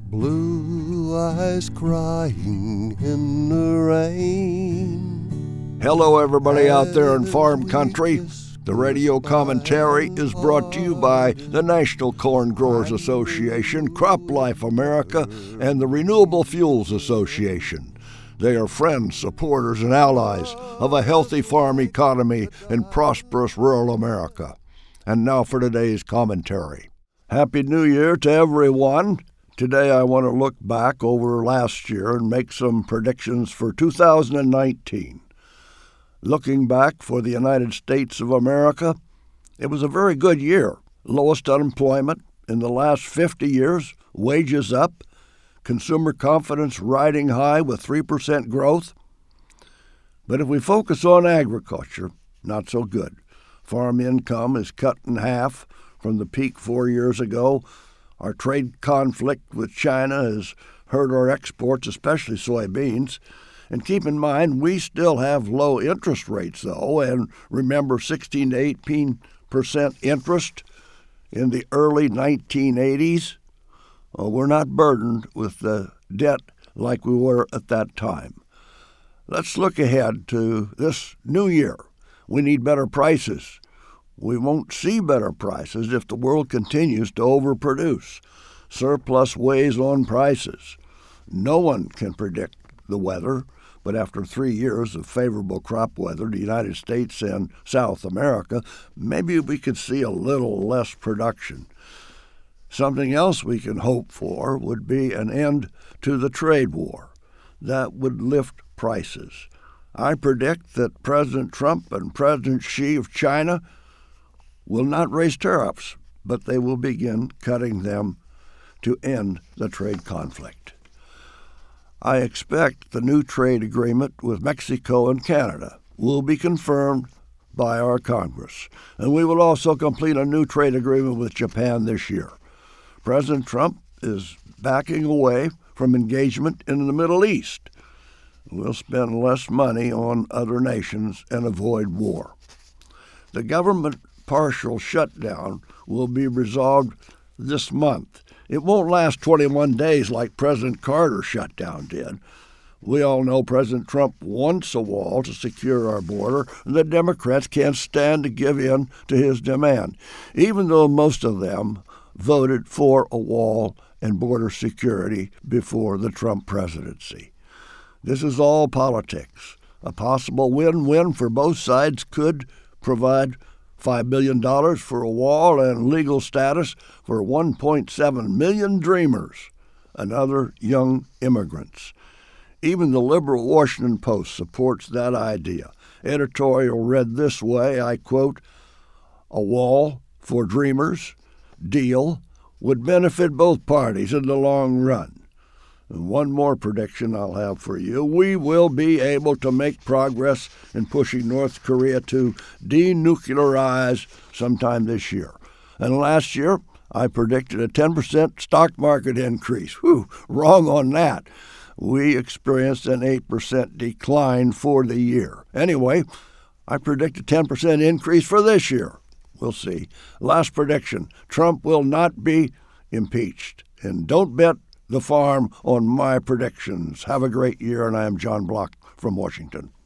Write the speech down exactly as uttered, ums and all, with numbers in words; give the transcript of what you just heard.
Blue eyes crying in the rain. Hello, everybody out there in farm country. The radio commentary is brought to you by the National Corn Growers Association, CropLife America, and the Renewable Fuels Association. They are friends, supporters, and allies of a healthy farm economy in prosperous rural America. And now for today's commentary. Happy New Year to everyone. Today I want to look back over last year and make some predictions for two thousand nineteen. Looking back for the United States of America, it was a very good year. Lowest unemployment in the last fifty years, wages up, consumer confidence riding high with three percent growth. But if we focus on agriculture, not so good. Farm income is cut in half from the peak four years ago. Our trade conflict with China has hurt our exports, especially soybeans. And keep in mind, we still have low interest rates, though, and remember sixteen to eighteen percent interest in the early nineteen eighties. Well, we're not burdened with the debt like we were at that time. Let's look ahead to this new year. We need better prices. We won't see better prices if the world continues to overproduce. Surplus weighs on prices. No one can predict the weather, but after three years of favorable crop weather in the United States and South America, maybe we could see a little less production. Something else we can hope for would be an end to the trade war. That would lift prices. I predict that President Trump and President Xi of China will not raise tariffs, but they will begin cutting them to end the trade conflict. I expect the new trade agreement with Mexico and Canada will be confirmed by our Congress, and we will also complete a new trade agreement with Japan this year. President Trump is backing away from engagement in the Middle East. We'll spend less money on other nations and avoid war. The government partial shutdown will be resolved this month. It won't last twenty-one days like President Carter's shutdown did. We all know President Trump wants a wall to secure our border, and the Democrats can't stand to give in to his demand, even though most of them voted for a wall and border security before the Trump presidency. This is all politics. A possible win-win for both sides could provide five billion dollars for a wall and legal status for one point seven million dreamers and other young immigrants. Even the liberal Washington Post supports that idea. Editorial read this way, I quote, "A wall for dreamers deal would benefit both parties in the long run." And one more prediction I'll have for you. We will be able to make progress in pushing North Korea to denuclearize sometime this year. And last year, I predicted a ten percent stock market increase. Whew, wrong on that. We experienced an eight percent decline for the year. Anyway, I predict a ten percent increase for this year. We'll see. Last prediction, Trump will not be impeached. And don't bet the farm on my predictions. Have a great year, and I am John Block from Washington.